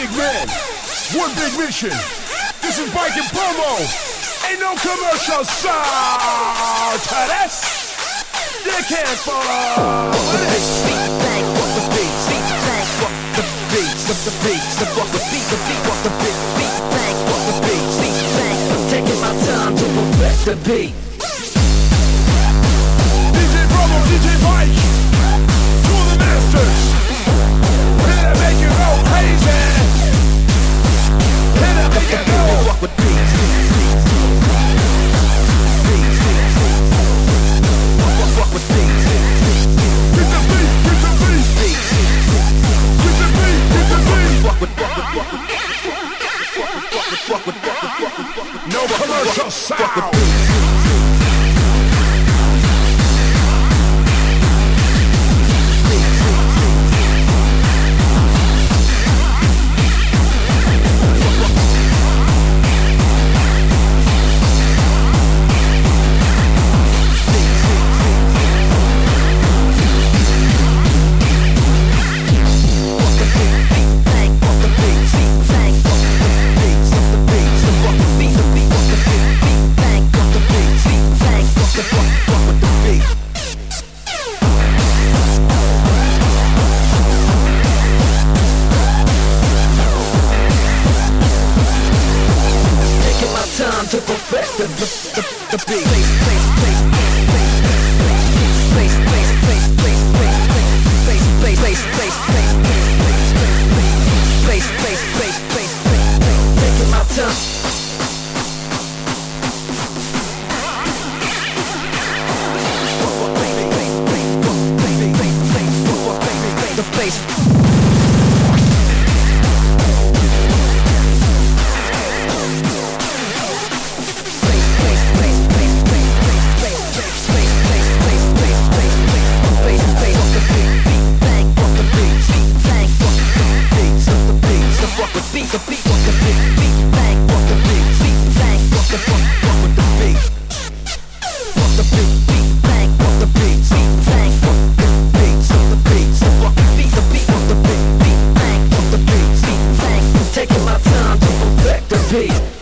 big man, one big mission. This is Biking Promo. Ain't no commercial sound to this. You can't follow this. Beat bang, walk the beat. Beat bang, walk the beat. The beat, the walk the beat. The beat, walk the beat. Beat bang, walk the beat. Beat bang, I'm taking my time to perfect the beat. DJ Promo, DJ Mike, two of the masters. Here to make you go crazy. Here to make you go. Walk with beats. Walk with beats. Get the beat, get the beat. Get the beat, get the beat. No commercial sound. Taking my time to perfect the beat.